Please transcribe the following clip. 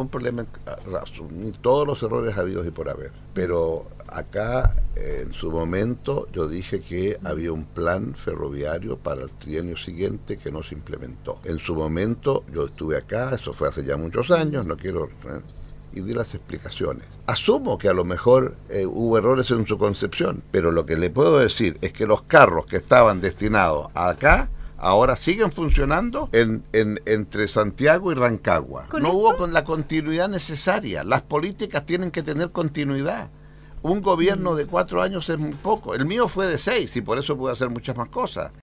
ningún problema en asumir todos los errores habidos y por haber. Pero acá, en su momento, yo dije que había un plan ferroviario para el trienio siguiente que no se implementó. En su momento, yo estuve acá, eso fue hace ya muchos años, no quiero... y di las explicaciones. Asumo que a lo mejor hubo errores en su concepción, pero lo que le puedo decir es que los carros que estaban destinados acá ahora siguen funcionando entre Santiago y Rancagua. No hubo con la continuidad necesaria. Las políticas tienen que tener continuidad. Un gobierno de 4 años es muy poco. El mío fue de 6 y por eso pude hacer muchas más cosas.